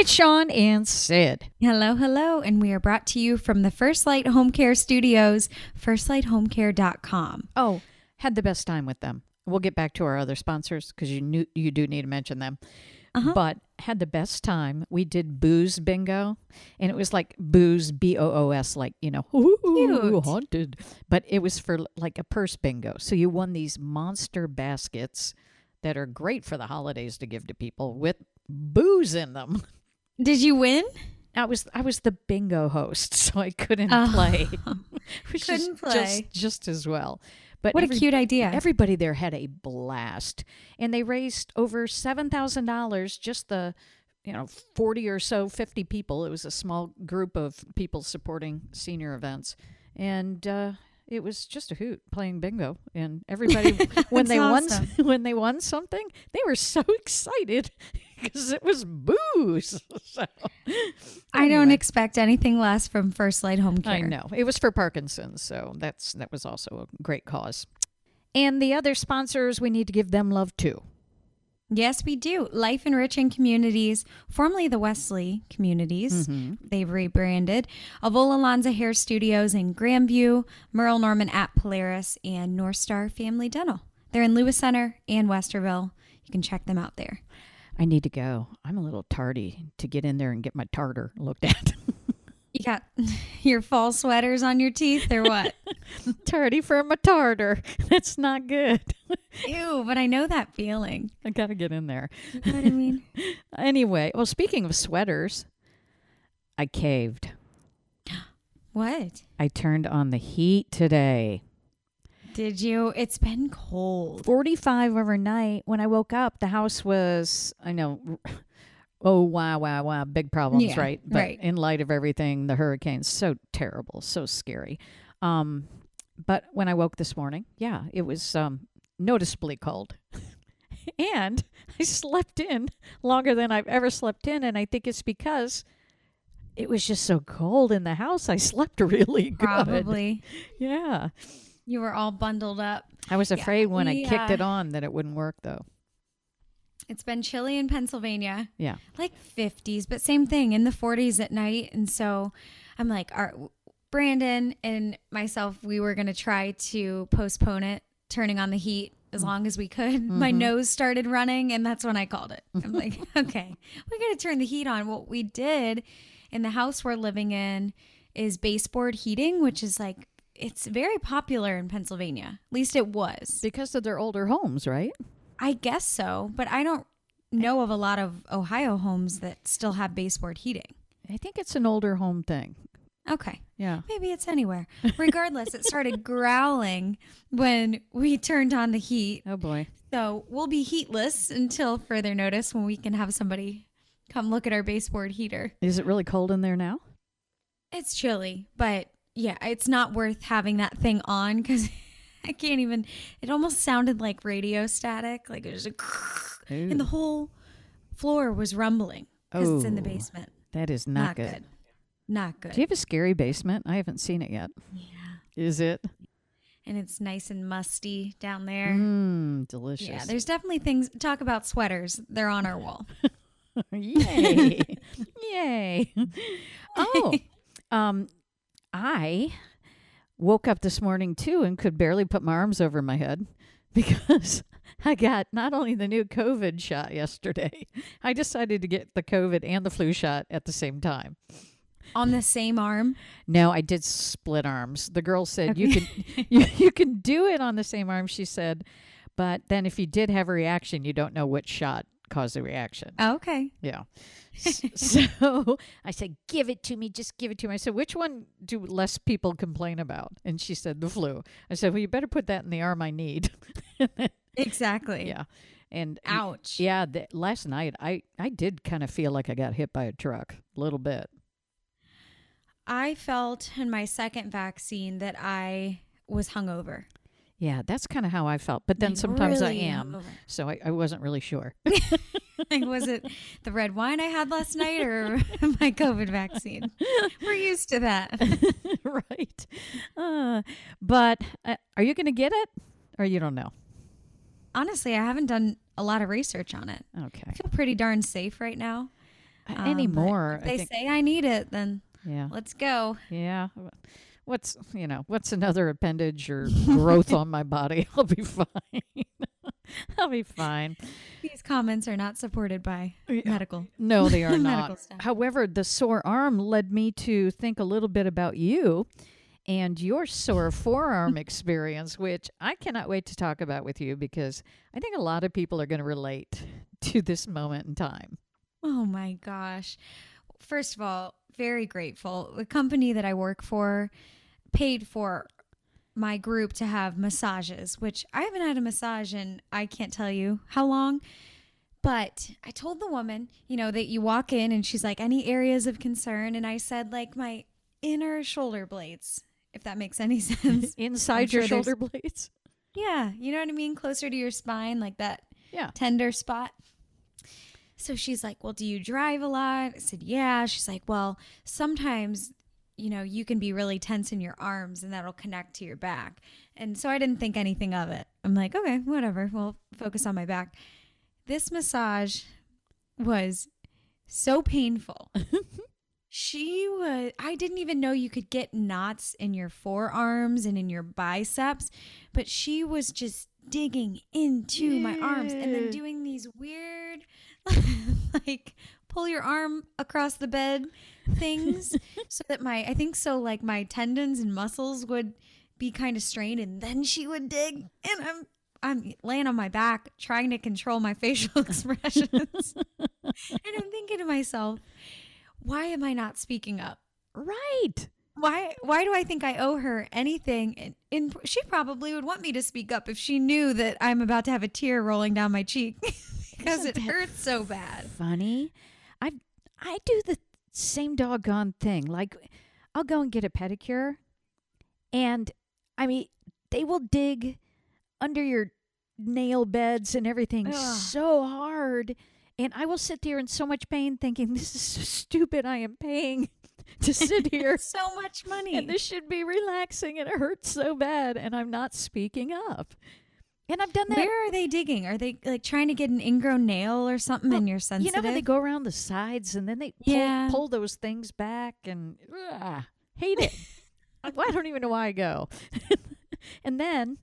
It's Sean and Sid. Hello, hello, and we are brought to you from the First Light Home Care Studios, firstlighthomecare.com. Oh, had the best time with them. We'll get back to our other sponsors because you do need to mention them. But had the best time. We did booze bingo, and it was like booze, BOOS, like, ooh, haunted. But it was for like a purse bingo. So you won these monster baskets that are great for the holidays to give to people with booze in them. Did you win? I was the bingo host, so I couldn't play. Couldn't play. Just as well. But what a cute idea. Everybody there had a blast. And they raised over $7,000, just the 40 or so, 50 people. It was a small group of people supporting senior events. And it was just a hoot playing bingo. And everybody when they won something, they were so excited because it was booze. So, I don't expect anything less from First Light Home Care. I know. It was for Parkinson's, so that was also a great cause. And the other sponsors, we need to give them love too. Yes, we do. Life Enriching Communities, formerly the Wesley Communities. They've rebranded. Avola Lanza Hair Studios in Grandview, Merle Norman at Polaris, and North Star Family Dental. They're in Lewis Center and Westerville. You can check them out there. I need to go. I'm a little tardy to get in there and get my tartar looked at. You got your fall sweaters on your teeth or what? Tardy for my tartar. That's not good. Ew, but I know that feeling. I got to get in there. You know what I mean? Anyway, well, speaking of sweaters, I caved. What? I turned on the heat today. Did you? It's been cold. 45 overnight. When I woke up, the house was, oh, wow, big problems, right? But right. In light of everything, the hurricane's so terrible, so scary. But when I woke this morning, it was noticeably cold. And I slept in longer than I've ever slept in, and I think it's because it was just so cold in the house. I slept really good. Probably. Yeah. You were all bundled up. I was afraid when I kicked it on that it wouldn't work, though. It's been chilly in Pennsylvania. Yeah. Like 50s, but same thing in the 40s at night. And so I'm like, Brandon and myself, we were going to try to postpone it, turning on the heat as long as we could. My nose started running, and that's when I called it. I'm like, okay, we got to turn the heat on. What we did in the house we're living in is baseboard heating, which is like, it's very popular in Pennsylvania. At least it was. Because of their older homes, right? I guess so, but I don't know of a lot of Ohio homes that still have baseboard heating. I think it's an older home thing. Okay. Yeah. Maybe it's anywhere. Regardless, it started growling when we turned on the heat. Oh, boy. So we'll be heatless until further notice when we can have somebody come look at our baseboard heater. Is it really cold in there now? It's chilly, but yeah, it's not worth having that thing on because I can't even. It almost sounded like radio static. Like it was and the whole floor was rumbling because it's in the basement. That is not good. Not good. Do you have a scary basement? I haven't seen it yet. Yeah. Is it? And it's nice and musty down there. Delicious. Yeah, there's definitely things. Talk about sweaters. They're on our wall. Yay. Yay. Oh, I woke up this morning, too, and could barely put my arms over my head because I got not only the new COVID shot yesterday, I decided to get the COVID and the flu shot at the same time. On the same arm? No, I did split arms. The girl said you can do it on the same arm, she said, but then if you did have a reaction, you don't know which shot caused the reaction. Oh, okay. Yeah. So I said, give it to me. Just give it to me. I said, which one do less people complain about? And she said, the flu. I said, well, you better put that in the arm I need. Exactly. Yeah. And ouch. Yeah. Last night, I did kind of feel like I got hit by a truck a little bit. I felt in my second vaccine that I was hungover. Yeah, that's kind of how I felt. But then sometimes really I am. hungover. So I wasn't really sure. Like, was it the red wine I had last night or my COVID vaccine? We're used to that. Right. But are you going to get it or you don't know? Honestly, I haven't done a lot of research on it. Okay. I feel pretty darn safe right now. Anymore. If they say I need it, then Yeah. let's go. Yeah. What's another appendage or growth on my body? I'll be fine. I'll be fine. These comments are not supported by medical. No, they are medical not. stuff. However, the sore arm led me to think a little bit about you and your sore forearm experience, which I cannot wait to talk about with you because I think a lot of people are going to relate to this moment in time. Oh my gosh. First of all, very grateful. The company that I work for paid for my group to have massages, which I haven't had a massage in I can't tell you how long. But I told the woman, that you walk in and she's like, any areas of concern? And I said, like, my inner shoulder blades, if that makes any sense. Inside your shoulder blades? Yeah. You know what I mean? Closer to your spine, like that tender spot. So she's like, well, do you drive a lot? I said, yeah. She's like, well, sometimes, you can be really tense in your arms and that'll connect to your back. And so I didn't think anything of it. I'm like, okay, whatever. We'll focus on my back. This massage was so painful. I didn't even know you could get knots in your forearms and in your biceps, but she was just digging into my arms and then doing these weird, like, pull your arm across the bed things so that my tendons and muscles would be kind of strained, and then she would dig, and I'm laying on my back trying to control my facial expressions. And I'm thinking to myself, why am I not speaking up? Right. Why do I think I owe her anything? And she probably would want me to speak up if she knew that I'm about to have a tear rolling down my cheek because it hurts so bad. Funny. I do the same doggone thing. Like, I'll go and get a pedicure, and they will dig under your nail beds and everything so hard, and I will sit there in so much pain thinking, this is so stupid. I am paying to sit here. So much money. And this should be relaxing, and it hurts so bad, and I'm not speaking up. And I've done that. Where are they digging? Are they like trying to get an ingrown nail or something and you're sensitive? You know how they go around the sides and then they pull those things back, and hate it. I don't even know why I go. And then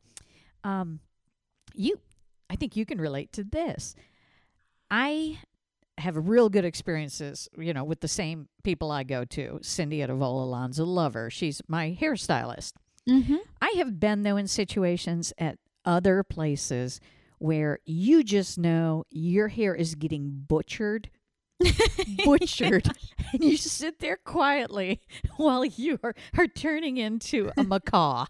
I think you can relate to this. I have real good experiences, with the same people I go to. Cindy at Avola Alonso, love her. She's my hairstylist. Mm-hmm. I have been, though, in situations at other places where you just know your hair is getting butchered. And you sit there quietly while you are turning into a macaw.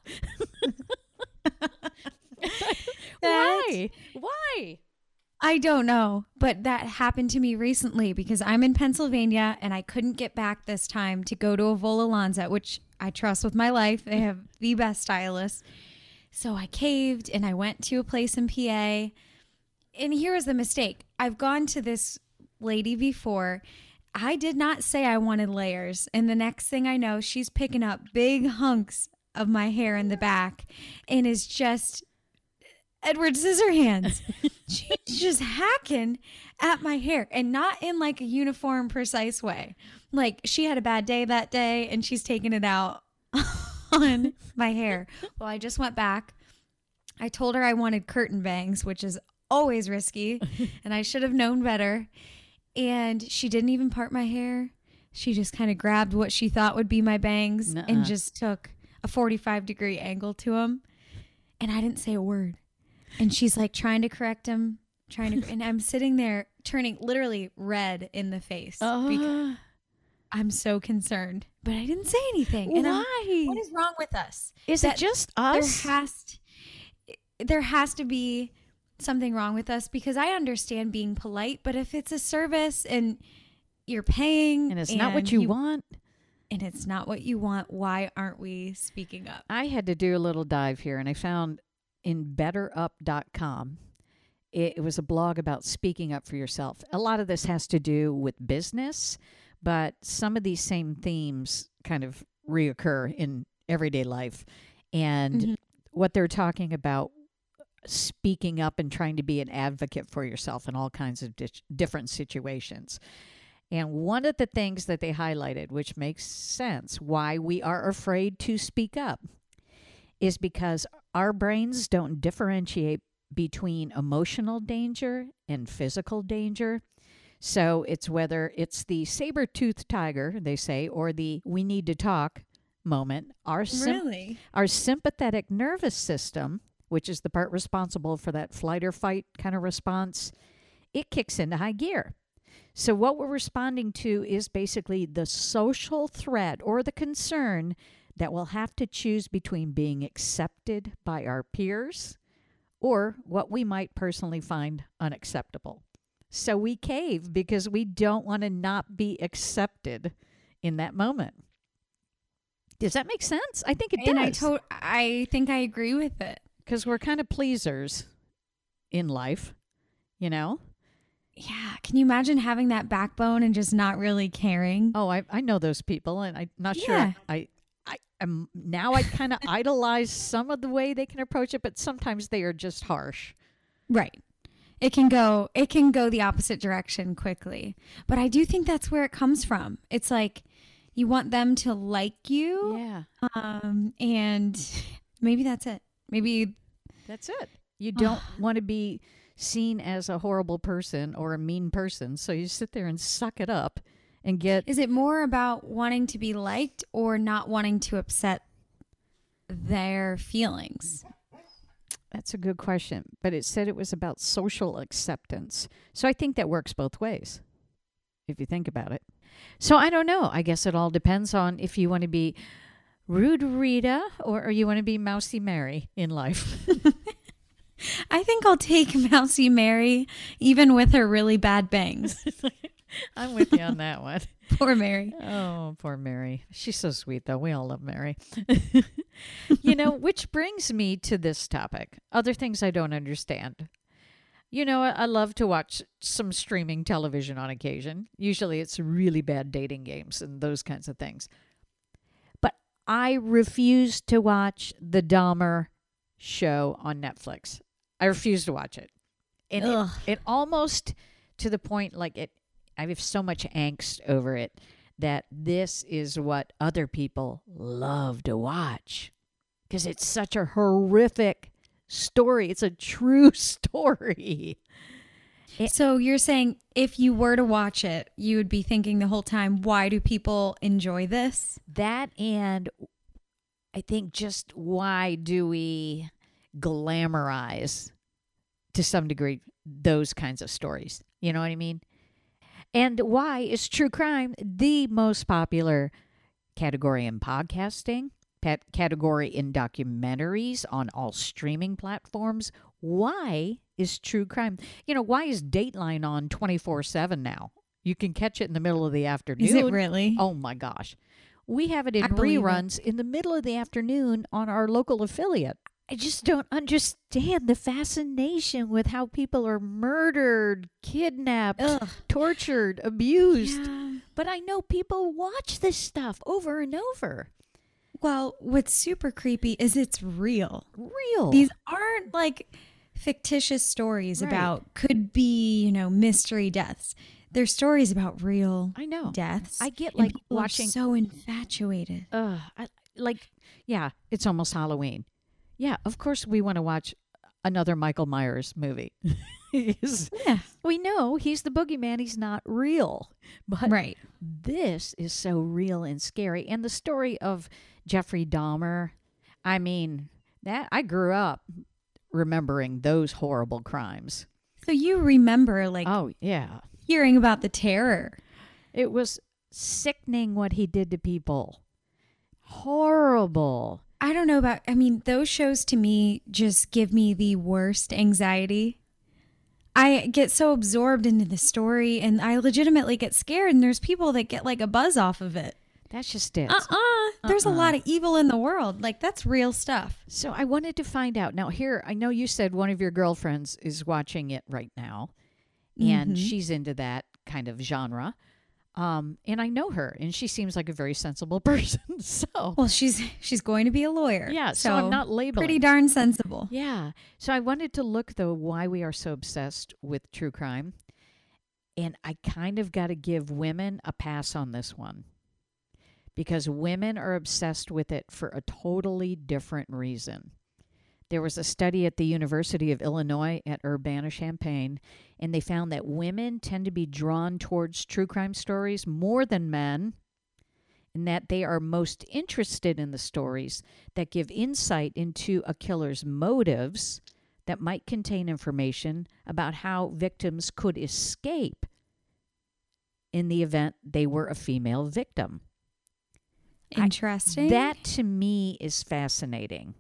Why? I don't know, but that happened to me recently because I'm in Pennsylvania and I couldn't get back this time to go to Avola Lanza, which I trust with my life. They have the best stylists. So I caved and I went to a place in PA. And here is the mistake. I've gone to this lady before. I did not say I wanted layers. And the next thing I know, she's picking up big hunks of my hair in the back and is just Edward Scissorhands. She's just hacking at my hair, and not in like a uniform, precise way. Like, she had a bad day that day and she's taking it out on my hair. Well, I just went back. I told her I wanted curtain bangs, which is always risky, and I should have known better. And she didn't even part my hair. She just kind of grabbed what she thought would be my bangs and just took a 45-degree angle to them. And I didn't say a word. And she's like trying to correct him, and I'm sitting there turning literally red in the face because I'm so concerned. But I didn't say anything. And why? What is wrong with us? Is it just us? There has to be something wrong with us, because I understand being polite, but if it's a service and you're paying and it's not what you want, and it's not what you want, why aren't we speaking up? I had to do a little dive here, and I found in betterup.com, it was a blog about speaking up for yourself. A lot of this has to do with business, but some of these same themes kind of reoccur in everyday life. And what they're talking about, speaking up and trying to be an advocate for yourself in all kinds of different situations. And one of the things that they highlighted, which makes sense why we are afraid to speak up, is because our brains don't differentiate between emotional danger and physical danger. So it's whether it's the saber-toothed tiger, they say, or the we need to talk moment. Our sympathetic nervous system, which is the part responsible for that flight or fight kind of response, it kicks into high gear. So what we're responding to is basically the social threat or the concern that we'll have to choose between being accepted by our peers or what we might personally find unacceptable. So we cave because we don't want to not be accepted in that moment. Does that make sense? I think it does. And I think I agree with it. Because we're kind of pleasers in life, you know? Yeah. Can you imagine having that backbone and just not really caring? Oh, I know those people, and I'm not sure. Now I kind of idolize some of the way they can approach it, but sometimes they are just harsh. Right. It can go the opposite direction quickly. But I do think that's where it comes from. It's like you want them to like you. Yeah. And maybe that's it. Maybe that's it. You don't want to be seen as a horrible person or a mean person, so you sit there and suck it up and get... Is it more about wanting to be liked or not wanting to upset their feelings? That's a good question, but it said it was about social acceptance. So I think that works both ways, if you think about it. So I don't know. I guess it all depends on if you want to be Rude Rita or you want to be Mousy Mary in life. I think I'll take Mousy Mary, even with her really bad bangs. I'm with you on that one. Poor Mary. Oh, poor Mary. She's so sweet, though. We all love Mary. Which brings me to this topic. Other things I don't understand. I love to watch some streaming television on occasion. Usually it's really bad dating games and those kinds of things. But I refuse to watch the Dahmer show on Netflix. I refuse to watch it. And it almost to the point I have so much angst over it that this is what other people love to watch because it's such a horrific story. It's a true story. So you're saying if you were to watch it, you would be thinking the whole time, why do people enjoy this? That, and I think just why do we glamorize to some degree those kinds of stories? You know what I mean? And why is true crime the most popular category in podcasting, category in documentaries on all streaming platforms? Why is true crime? Why is Dateline on 24/7 now? You can catch it in the middle of the afternoon. Is it really? Oh, my gosh. We have it in reruns in the middle of the afternoon on our local affiliate. I just don't understand the fascination with how people are murdered, kidnapped, tortured, abused. Yeah. But I know people watch this stuff over and over. Well, what's super creepy is it's real. Real. These aren't fictitious stories about could be, mystery deaths. They're stories about real deaths. I get watching so infatuated. It's almost Halloween. Yeah, of course we want to watch another Michael Myers movie. We know he's the boogeyman. He's not real. But this is so real and scary. And the story of Jeffrey Dahmer, I mean, that I grew up remembering those horrible crimes. So you remember oh, yeah, hearing about the terror. It was sickening what he did to people. Horrible. I don't know those shows to me just give me the worst anxiety. I get so absorbed into the story and I legitimately get scared, and there's people that get a buzz off of it. That's just it. There's a lot of evil in the world. That's real stuff. So I wanted to find out. Now here, I know you said one of your girlfriends is watching it right now, and she's into that kind of genre. And I know her, and she seems like a very sensible person. Well, she's going to be a lawyer. Yeah, so I'm not labeling. Pretty darn sensible. Yeah. So I wanted to look, though, why we are so obsessed with true crime. And I kind of got to give women a pass on this one because women are obsessed with it for a totally different reason. There was a study at the University of Illinois at Urbana-Champaign, and they found that women tend to be drawn towards true crime stories more than men, and that they are most interested in the stories that give insight into a killer's motives that might contain information about how victims could escape in the event they were a female victim. Interesting. That to me is fascinating.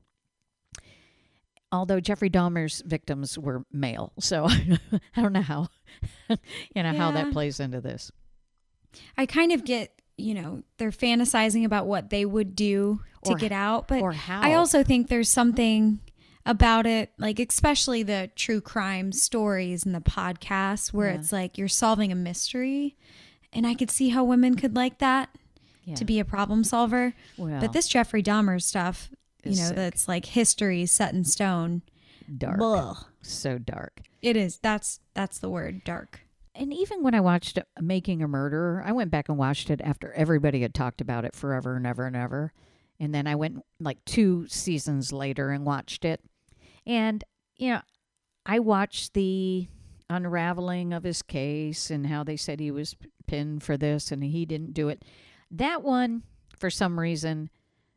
Although Jeffrey Dahmer's victims were male, so I don't know how, how that plays into this. I kind of get, they're fantasizing about what they would do to get out, but or how. I also think there's something about it, like especially the true crime stories and the podcasts where it's like you're solving a mystery, and I could see how women could like that to be a problem solver. Well, but this Jeffrey Dahmer stuff, sick. That's like history set in stone. Dark. Blah. So dark. It is. That's the word, dark. And even when I watched Making a Murderer, I went back and watched it after everybody had talked about it forever and ever and ever. And then I went like 2 seasons later and watched it. And, I watched the unraveling of his case and how they said he was pinned for this and he didn't do it. That one, for some reason,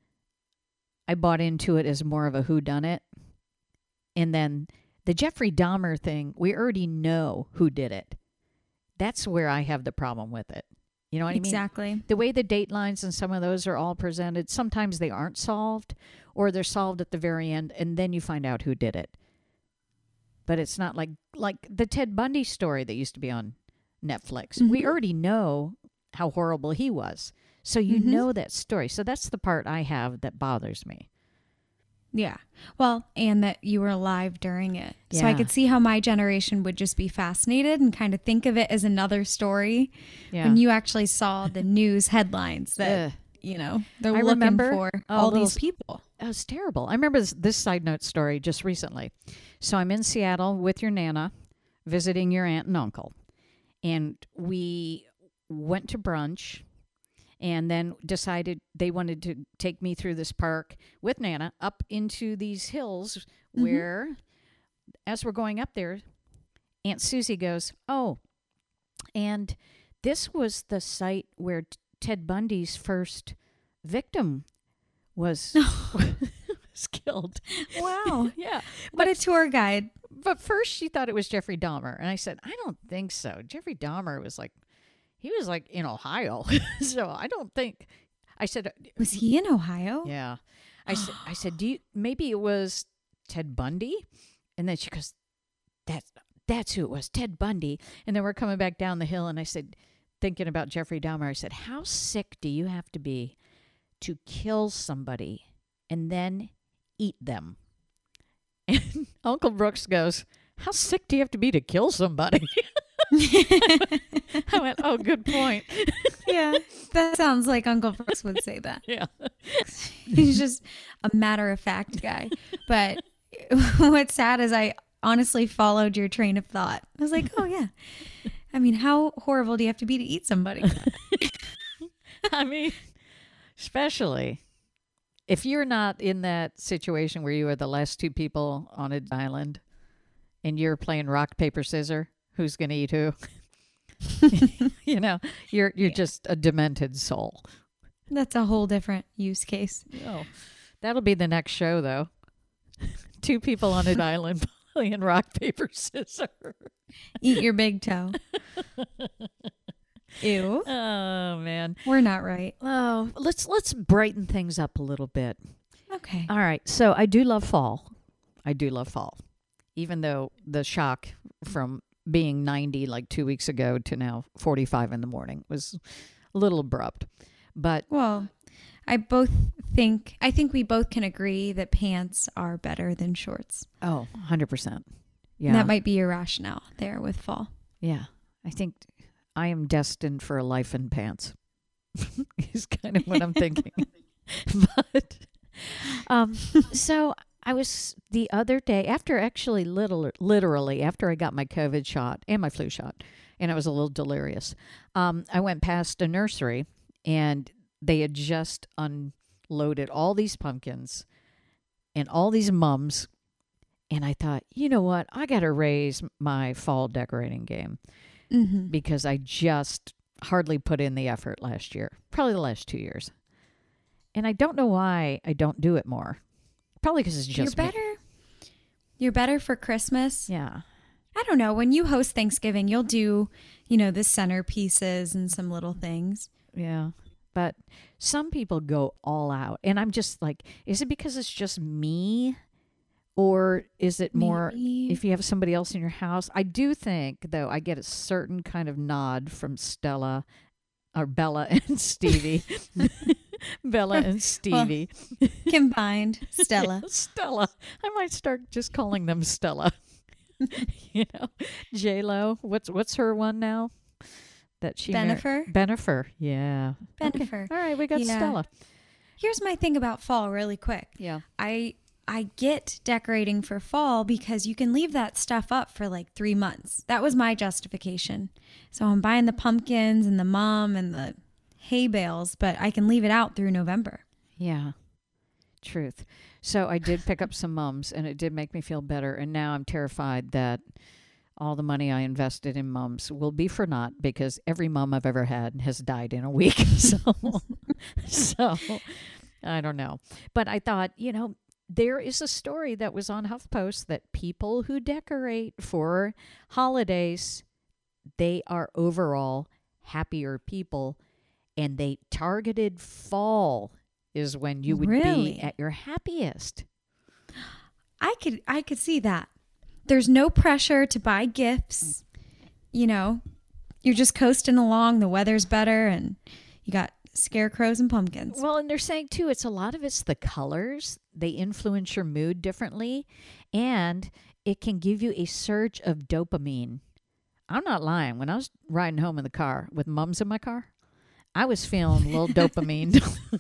I bought into it as more of a whodunit. And then the Jeffrey Dahmer thing, we already know who did it. That's where I have the problem with it. You know what I mean? Exactly. The way the datelines and some of those are all presented, sometimes they aren't solved or they're solved at the very end and then you find out who did it. But it's not like the Ted Bundy story that used to be on Netflix. Mm-hmm. We already know how horrible he was. So you know that story. So that's the part I have that bothers me. Yeah. Well, and that you were alive during it. Yeah. So I could see how my generation would just be fascinated and kind of think of it as another story when you actually saw the news headlines that, they're looking for all these people. It was terrible. I remember this side note story just recently. So I'm in Seattle with your Nana, visiting your aunt and uncle. And we went to brunch. And then decided they wanted to take me through this park with Nana up into these hills where, as we're going up there, Aunt Susie goes, "Oh, and this was the site where Ted Bundy's first victim was killed." Wow. Yeah. What a tour guide. But first she thought it was Jeffrey Dahmer. And I said, I don't think so. Jeffrey Dahmer was he was in Ohio. So I don't think, I said. Was he in Ohio? Yeah. I said, maybe it was Ted Bundy? And then she goes, that's who it was, Ted Bundy. And then we're coming back down the hill and I said, thinking about Jeffrey Dahmer, I said, how sick do you have to be to kill somebody and then eat them? And Uncle Brooks goes, how sick do you have to be to kill somebody? I went, oh, good point. Yeah, that sounds like Uncle Brooks would say that. Yeah. He's just a matter-of-fact guy. But what's sad is I honestly followed your train of thought. I was like, oh, yeah. I mean, how horrible do you have to be to eat somebody? I mean, especially if you're not in that situation where you are the last 2 people on an island and you're playing rock, paper, scissors. Who's going to eat who? You're just a demented soul. That's a whole different use case. Oh, that'll be the next show, though. 2 people on an island playing rock, paper, scissors. Eat your big toe. Ew. Oh, man. We're not right. Oh, let's brighten things up a little bit. Okay. All right. So I do love fall. Even though the shock from being 90 like 2 weeks ago to now 45 in the morning was a little abrupt. But well, I think we both can agree that pants are better than shorts. Oh, 100%. Yeah. And that might be your rationale there with fall. Yeah. I think I am destined for a life in pants. Is kind of what I'm thinking. But so I was the other day, after actually literally after I got my COVID shot and my flu shot, and I was a little delirious. I went past a nursery, and they had just unloaded all these pumpkins and all these mums. And I thought, you know what? I got to raise my fall decorating game because I just hardly put in the effort last year, probably the last 2 years. And I don't know why I don't do it more. Probably because it's just You're better. You're better for Christmas. Yeah. I don't know. When you host Thanksgiving, you'll do, the centerpieces and some little things. Yeah. But some people go all out. And I'm just like, is it because it's just me? Or is it more if you have somebody else in your house? I do think, though, I get a certain kind of nod from Stella or Bella and Stevie. Bella and Stevie. Well, combined. Stella. Yeah, Stella. I might start just calling them Stella. J-Lo. What's her one now? That she Bennifer? Bennifer. Yeah. Bennifer. Okay. All right, we got Stella. Here's my thing about fall really quick. Yeah. I get decorating for fall because you can leave that stuff up for like 3 months. That was my justification. So I'm buying the pumpkins and the mum and the hay bales, but I can leave it out through November. Yeah. Truth. So I did pick up some mums, and it did make me feel better. And now I'm terrified that all the money I invested in mums will be for naught because every mum I've ever had has died in a week. So I don't know. But I thought, there is a story that was on HuffPost that people who decorate for holidays, they are overall happier people, and they targeted fall is when you would be at your happiest. I could see that. There's no pressure to buy gifts. You're just coasting along. The weather's better, and you got scarecrows and pumpkins. Well, and they're saying too, it's the colors. They influence your mood differently, and it can give you a surge of dopamine. I'm not lying. When I was riding home in the car with mums in my car, I was feeling a little dopamine.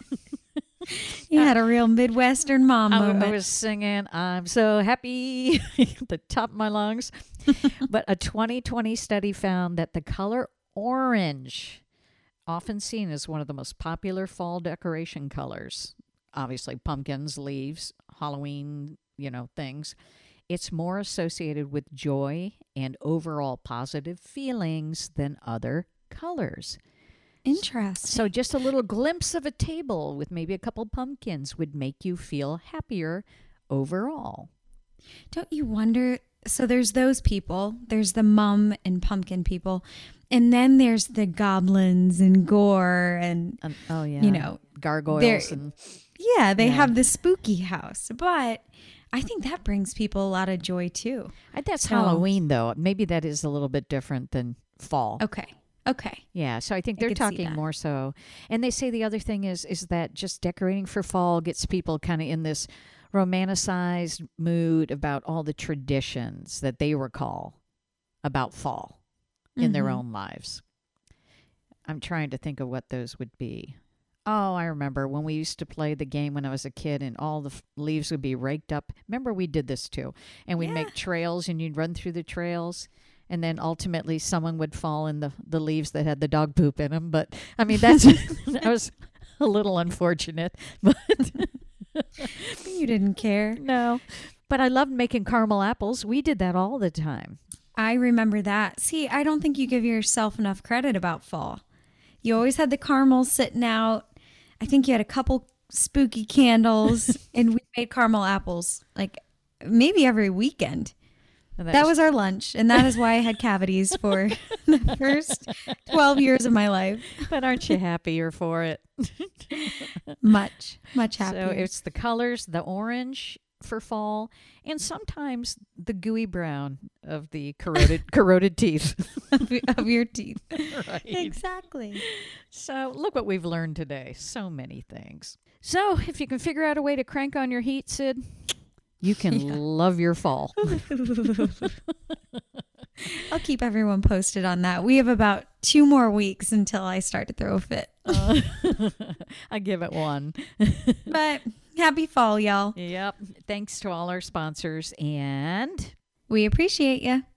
You had a real Midwestern mom moment. I was singing, I'm so happy at the top of my lungs. But a 2020 study found that the color orange, often seen as one of the most popular fall decoration colors, obviously pumpkins, leaves, Halloween, things, it's more associated with joy and overall positive feelings than other colors. Interesting. So just a little glimpse of a table with maybe a couple pumpkins would make you feel happier overall. Don't you wonder? So there's those people. There's the mum and pumpkin people. And then there's the goblins and gore and, gargoyles. They have the spooky house. But I think that brings people a lot of joy too. That's Halloween, though. Maybe that is a little bit different than fall. Okay. Yeah, so I think they're talking more so. And they say the other thing is that just decorating for fall gets people kind of in this romanticized mood about all the traditions that they recall about fall in their own lives. I'm trying to think of what those would be. Oh, I remember when we used to play the game when I was a kid and all the leaves would be raked up. Remember we did this too. And we'd make trails and you'd run through the trails. And then ultimately someone would fall in the leaves that had the dog poop in them. But, I mean, that was a little unfortunate. But you didn't care. No. But I loved making caramel apples. We did that all the time. I remember that. See, I don't think you give yourself enough credit about fall. You always had the caramels sitting out. I think you had a couple spooky candles. And we made caramel apples like maybe every weekend. That was our lunch, and that is why I had cavities for the first 12 years of my life. But aren't you happier for it? Much happier. So it's the colors, the orange for fall, and sometimes the gooey brown of the corroded teeth. of your teeth. Right. Exactly. So look what we've learned today. So many things. So if you can figure out a way to crank on your heat, Sid, you can love your fall. I'll keep everyone posted on that. We have about 2 more weeks until I start to throw a fit. I give it 1. But happy fall, y'all. Yep. Thanks to all our sponsors, and we appreciate you.